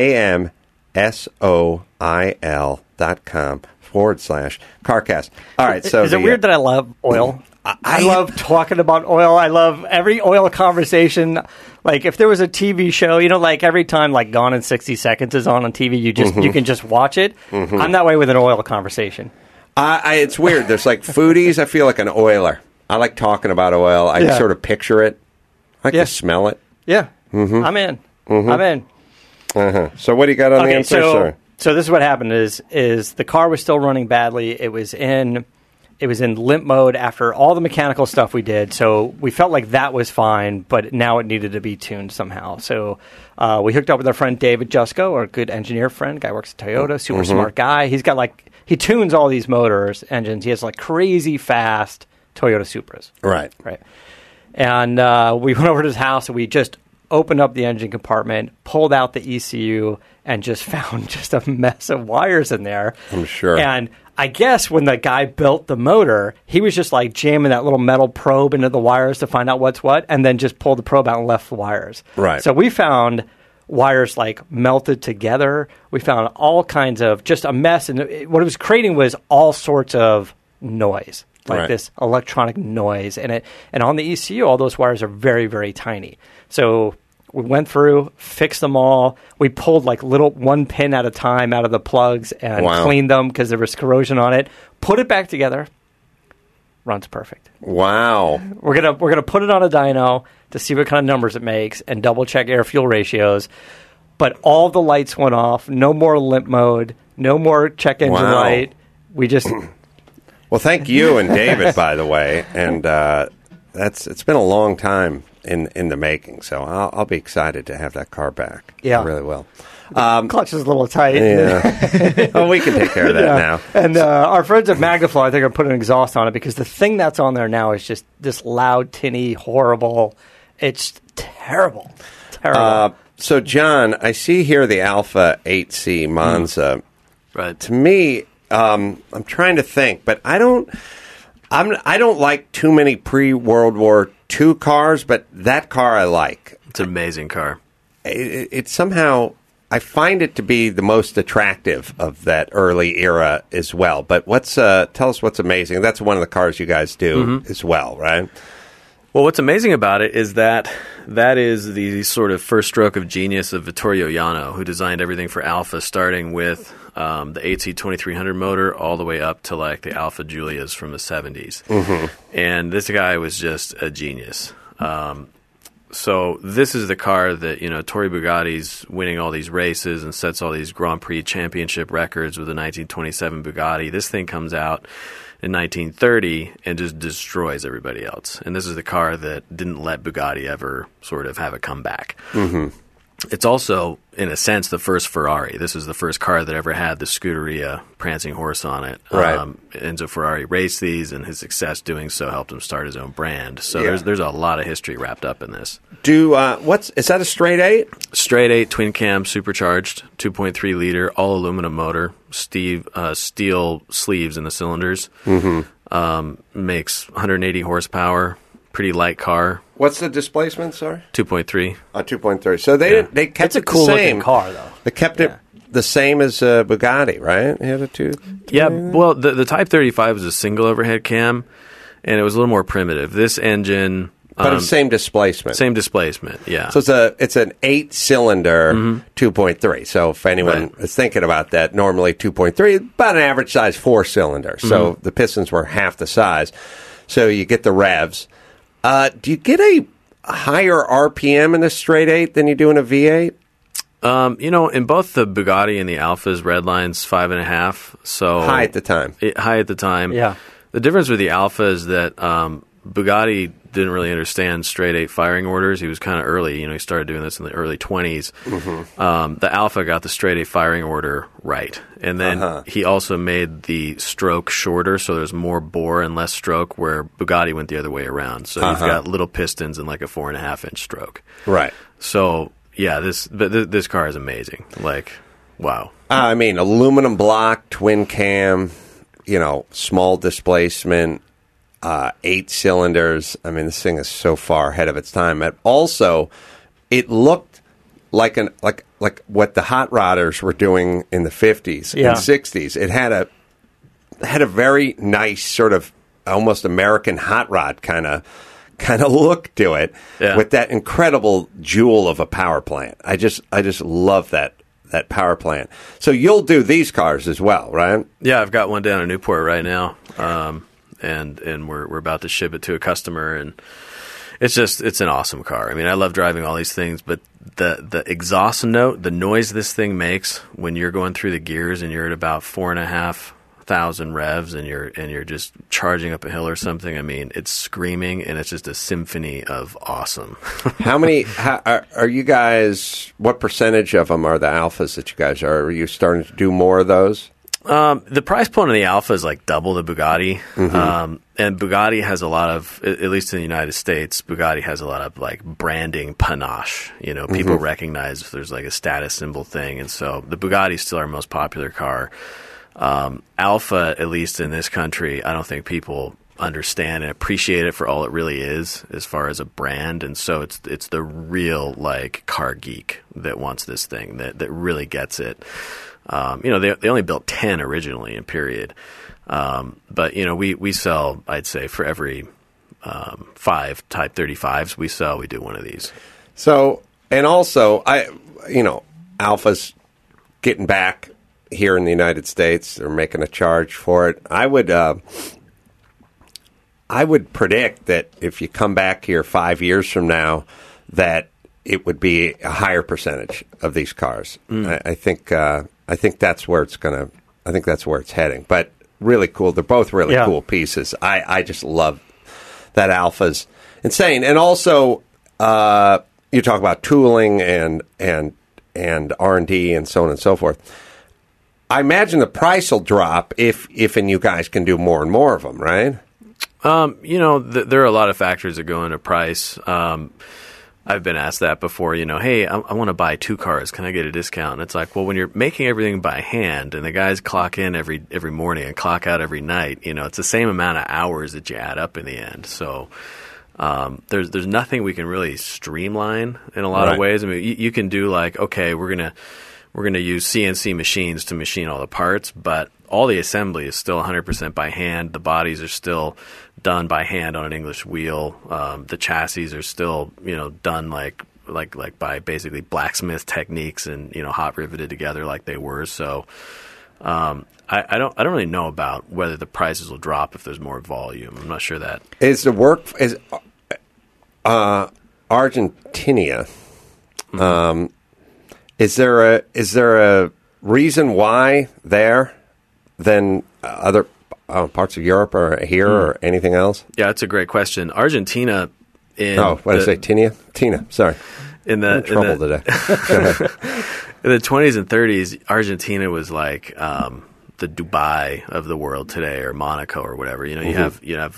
amsoil.com/carcast. All right, so is it weird that I love oil? I love talking about oil. I love every oil conversation. Like if there was a TV show, like every time like Gone in 60 Seconds is on TV, you can just watch it. Mm-hmm. I'm that way with an oil conversation. It's weird. There's like foodies. I feel like an oiler. I like talking about oil. I sort of picture it. I like to smell it. Yeah, I'm in. Mm-hmm. I'm in. Uh-huh. So what do you got on the M3? So this is what happened is the car was still running badly. It was in limp mode after all the mechanical stuff we did. So we felt like that was fine, but now it needed to be tuned somehow. So we hooked up with our friend David Jusko, our good engineer friend. Guy works at Toyota, super smart guy. He's got he tunes all these engines. He has crazy fast Toyota Supras. Right. And we went over to his house and we just opened up the engine compartment, pulled out the ECU, and just found just a mess of wires in there. I'm sure. And I guess when the guy built the motor, he was just jamming that little metal probe into the wires to find out what's what, and then just pulled the probe out and left the wires. Right. So we found wires melted together. We found all kinds of just a mess, and what it was creating was all sorts of noise, this electronic noise. And on the ECU, all those wires are very, very tiny. So we went through, fixed them all. We pulled little one pin at a time out of the plugs and cleaned them because there was corrosion on it. Put it back together. Runs perfect. Wow. We're gonna put it on a dyno to see what kind of numbers it makes and double check air fuel ratios. But all the lights went off. No more limp mode. No more check engine light. We just. Well, thank you and David, by the way. And it's been a long time in the making, so I'll be excited to have that car back. Yeah, I really will. Clutch is a little tight. Yeah, well, we can take care of that now. And our friends at Magnaflow, I think, are putting an exhaust on it because the thing that's on there now is just this loud, tinny, horrible. It's terrible. So, John, I see here the Alpha 8C Monza. Right. To me, I'm trying to think, but I don't like too many pre-World War II cars, but that car I like. It's an amazing car. It somehow, I find it to be the most attractive of that early era as well. But tell us what's amazing. That's one of the cars you guys do as well, right? Well, what's amazing about it is that is the sort of first stroke of genius of Vittorio Jano, who designed everything for Alfa, starting with the 8C2300 motor all the way up to like the Alfa Giulias from the 70s. Mm-hmm. And this guy was just a genius. So this is the car that, Tory Bugatti's winning all these races and sets all these Grand Prix championship records with the 1927 Bugatti. This thing comes out in 1930 and just destroys everybody else. And this is the car that didn't let Bugatti ever sort of have a comeback. Mm-hmm. It's also, in a sense, the first Ferrari. This is the first car that ever had the Scuderia prancing horse on it. Right. Enzo Ferrari raced these, and his success doing so helped him start his own brand. So there's a lot of history wrapped up in this. Is that a straight 8? Straight 8, twin cam, supercharged, 2.3 liter, all aluminum motor, steel sleeves in the cylinders. Mm-hmm. Makes 180 horsepower, pretty light car. What's the displacement, sorry? 2.3. 2.3. So they kept it's a it cool the same looking car, though. They kept it the same as Bugatti, right? It had a 2. Yeah, well, the Type 35 was a single overhead cam, and it was a little more primitive. This engine... But it's same displacement. Same displacement, yeah. So it's an 8-cylinder 2.3. So if anyone is thinking about that, normally 2.3, about an average size 4-cylinder. So the pistons were half the size. So you get the revs. Do you get a higher RPM in a straight 8 than you do in a V8? In both the Bugatti and the Alfa's redline's 5.5. So high at the time. High at the time. Yeah. The difference with the Alfa is that Bugatti didn't really understand straight 8 firing orders. He was kind of early. He started doing this in the early 20s. Mm-hmm. The Alfa got the straight 8 firing order right. And then he also made the stroke shorter, so there's more bore and less stroke, where Bugatti went the other way around. So you've got little pistons and like a 4.5-inch stroke. Right. So, yeah, this car is amazing. Like, wow. I mean, aluminum block, twin cam, small displacement. 8 cylinders. I mean, this thing is so far ahead of its time. And also, it looked like what the hot rodders were doing in the 50s and 60s. It had a very nice sort of almost American hot rod kind of look to it, with that incredible jewel of a power plant. I just love that power plant. So you'll do these cars as well, right? Yeah, I've got one down in Newport right now. And we're about to ship it to a customer, and it's an awesome car. I mean, I love driving all these things, but the exhaust note, the noise this thing makes when you're going through the gears and you're at about 4,500 revs and you're just charging up a hill or something. I mean, it's screaming, and it's just a symphony of awesome. Are you guys? What percentage of them are the Alfas that you guys are? Are you starting to do more of those? The price point of the Alfa is like double the Bugatti. Mm-hmm. And Bugatti has a lot of, at least in the United States, Bugatti has a lot of like branding panache. People recognize if there's like a status symbol thing. And so the Bugatti is still our most popular car. Alfa, at least in this country, I don't think people understand and appreciate it for all it really is as far as a brand. And so it's the real like car geek that wants this thing, that really gets it. They only built 10 originally in period. But, we sell, I'd say, for every 5 Type 35s we do one of these. So, and also, Alfa's getting back here in the United States. They're making a charge for it. I would predict that if you come back here 5 years from now, that it would be a higher percentage of these cars. I think that's where it's gonna. I think that's where it's heading. But really cool. They're both really cool pieces. I just love that Alfa's insane. And also, you talk about tooling and R&D and so on and so forth. I imagine the price will drop if and you guys can do more and more of them, right? There are a lot of factors that go into price. I've been asked that before, hey, I want to buy 2 cars. Can I get a discount? And it's like, well, when you're making everything by hand and the guys clock in every morning and clock out every night, it's the same amount of hours that you add up in the end. So there's nothing we can really streamline in a lot of ways. I mean, you can do like, okay, we're gonna use CNC machines to machine all the parts, but all the assembly is still 100% by hand. The bodies are still done by hand on an English wheel. The chassis are still, done like by basically blacksmith techniques and, hot riveted together like they were. So I don't really know about whether the prices will drop if there's more volume. I'm not sure that. Is Argentina? Is there a reason why there than other parts of Europe or here or anything else? Yeah, that's a great question. Argentina. Tina? Sorry, I'm in trouble today. In the 20s and 30s, Argentina was like the Dubai of the world today, or Monaco, or whatever. You have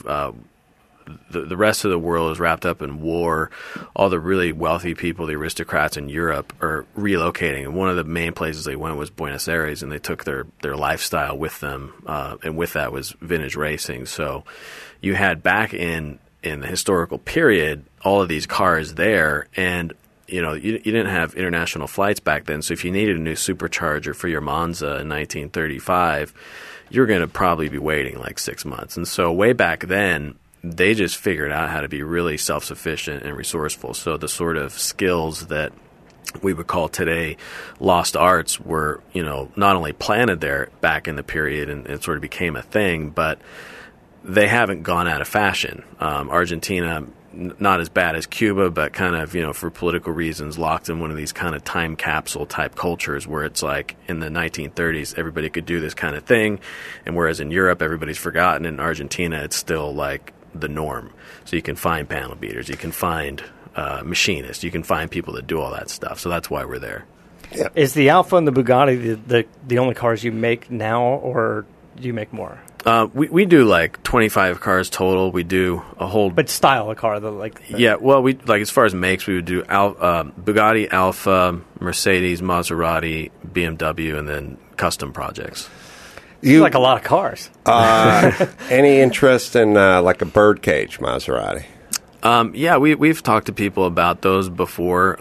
the rest of the world is wrapped up in war. All the really wealthy people, the aristocrats in Europe, are relocating. And one of the main places they went was Buenos Aires, and they took their lifestyle with them. And with that was vintage racing. So you had back in the historical period all of these cars there, and you didn't have international flights back then. So if you needed a new supercharger for your Monza in 1935, you're going to probably be waiting like 6 months. And so way back then, they just figured out how to be really self-sufficient and resourceful. So the sort of skills that we would call today lost arts were, not only planted there back in the period and sort of became a thing, but they haven't gone out of fashion. Argentina, not as bad as Cuba, but kind of, for political reasons, locked in one of these kind of time capsule type cultures where it's like in the 1930s, everybody could do this kind of thing. And whereas in Europe, everybody's forgotten. In Argentina, it's still like the norm. So you can find panel beaters, you can find machinists, you can find people that do all that stuff. So that's why we're there. Yeah. Is the Alfa and the Bugatti the only cars you make now, or do you make more? We do like 25 cars total. We do a whole... But style of car, though? Yeah, well, we as far as makes, we would do Bugatti, Alfa, Mercedes, Maserati, BMW, and then custom projects. You like a lot of cars. Any interest in like a birdcage Maserati? Yeah, we've talked to people about those before.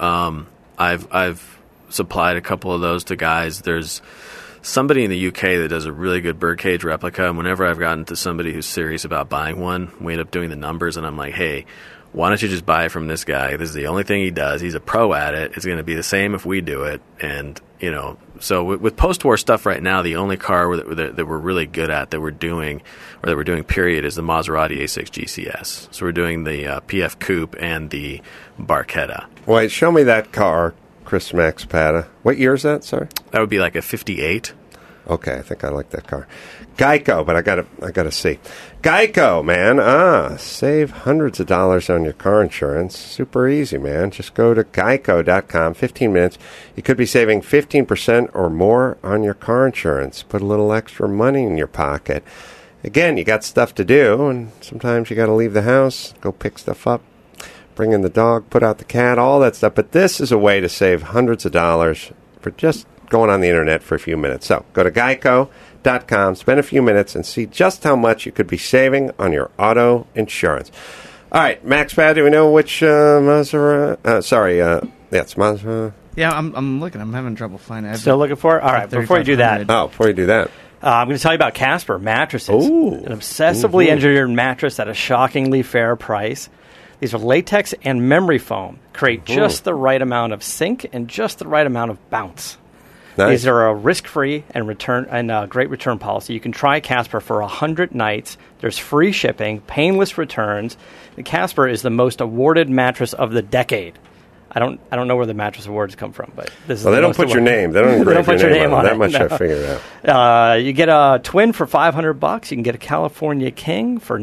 I've supplied a couple of those to guys. There's somebody in the UK that does a really good birdcage replica, and whenever I've gotten to somebody who's serious about buying one, we end up doing the numbers, and I'm like, hey, why don't you just buy it from this guy? This is the only thing he does. He's a pro at it. It's going to be the same if we do it. And, so with post-war stuff right now, the only car that we're really good at that we're doing, or that we're doing period, is the Maserati A6 GCS. So we're doing the PF Coupe and the Barchetta. Wait, show me that car, Chris Maxipata. What year is that, sorry? That would be like a 58. Okay, I think I like that car. Geico, but I gotta see. Geico, man. Save hundreds of dollars on your car insurance. Super easy, man. Just go to geico.com. 15 minutes. You could be saving 15% or more on your car insurance. Put a little extra money in your pocket. Again, you got stuff to do, and sometimes you got to leave the house, go pick stuff up, bring in the dog, put out the cat, all that stuff. But this is a way to save hundreds of dollars for just going on the internet for a few minutes. So go to geico.com, spend a few minutes, and see just how much you could be saving on your auto insurance. All right, Max Pad, do we know which Maserati? It's Maserati. Yeah, I'm looking. I'm having trouble finding it. Still looking for it? All right, before you do that. Before you do that. I'm going to tell you about Casper mattresses. Ooh. An obsessively engineered mattress at a shockingly fair price. These are latex and memory foam. Create just the right amount of sink and just the right amount of bounce. Nice. These are a risk-free and great return policy. You can try Casper for 100 nights. There's free shipping, painless returns. The Casper is the most awarded mattress of the decade. I don't know where the mattress awards come from, but this is. Well, they don't put your name. They don't engrave put your name on it. it. That much no. I figured out. You get a twin for $500. You can get a California King for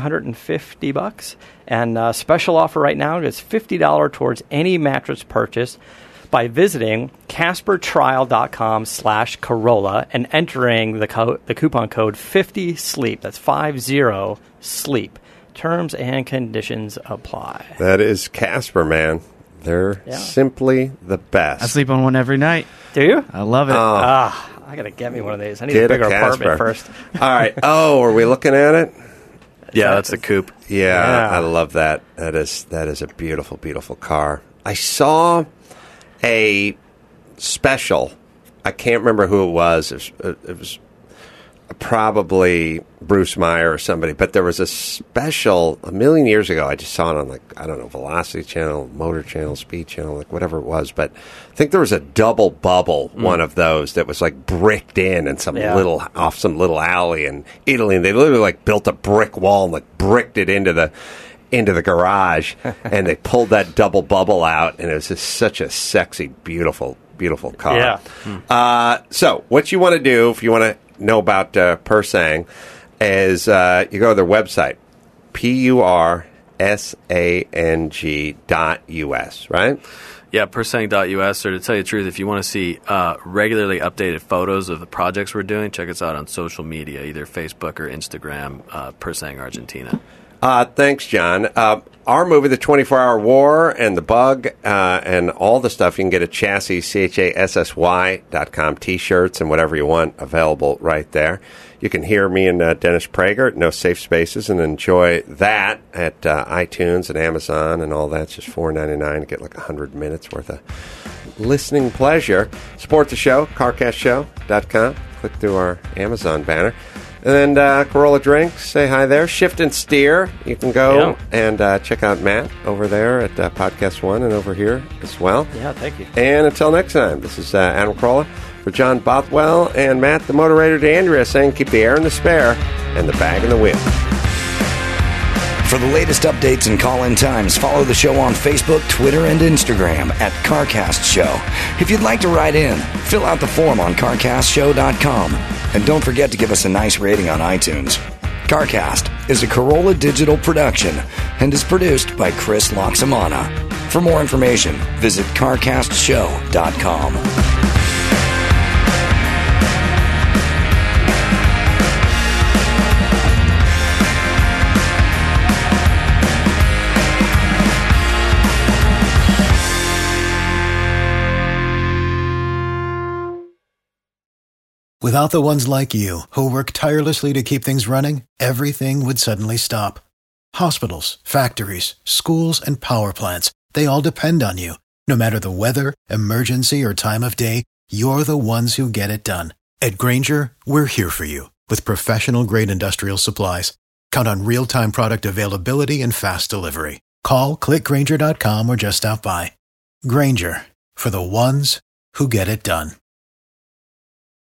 $950. And special offer right now is $50 towards any mattress purchase by visiting CasperTrial.com/Corolla and entering the coupon code 50SLEEP. That's 50SLEEP. Terms and conditions apply. That is Casper, man. They're simply the best. I sleep on one every night. Do you? I love it. I got to get me one of these. I need a bigger apartment first. All right. Are we looking at it? Yeah, that's the coupe. Yeah, I love that. That is a beautiful, beautiful car. I saw a special. I can't remember who it was. It was probably Bruce Meyer or somebody, but there was a special a million years ago. I just saw it on, like, I don't know, Velocity Channel, Motor Channel, Speed Channel, like whatever it was. But I think there was a double bubble, one of those that was like bricked in some little alley in Italy, and they literally like built a brick wall and like bricked it into the garage, and they pulled that double bubble out, and it was just such a sexy, beautiful car. Yeah. So what you want to do if you want to know about Pursang is you go to their website, pursang.us, right? Yeah, pursang.us, or to tell you the truth, if you want to see regularly updated photos of the projects we're doing, check us out on social media, either Facebook or Instagram, Pursang Argentina. Thanks, John. Our movie, The 24-Hour War, and The Bug, and all the stuff, you can get at Chassis, CHASSY.com, T-shirts, and whatever you want available right there. You can hear me and Dennis Prager at No Safe Spaces and enjoy that at iTunes and Amazon and all that. It's just $4.99 to get like 100 minutes worth of listening pleasure. Support the show, CarcastShow.com. Click through our Amazon banner. And then Corolla Drinks, say hi there. Shift and Steer, you can go and check out Matt over there at Podcast One and over here as well. Yeah, thank you. And until next time, this is Adam Corolla for John Bothwell and Matt, the Moderator, to Andrea, saying keep the air in the spare and the bag in the wheel. For the latest updates and call-in times, follow the show on Facebook, Twitter, and Instagram at CarCast Show. If you'd like to write in, fill out the form on CarCastShow.com. And don't forget to give us a nice rating on iTunes. CarCast is a Corolla digital production and is produced by Chris Loxamana. For more information, visit CarCastShow.com. Without the ones like you, who work tirelessly to keep things running, everything would suddenly stop. Hospitals, factories, schools, and power plants, they all depend on you. No matter the weather, emergency, or time of day, you're the ones who get it done. At Grainger, we're here for you with professional-grade industrial supplies. Count on real-time product availability and fast delivery. Call, click Grainger.com, or just stop by. Grainger, for the ones who get it done.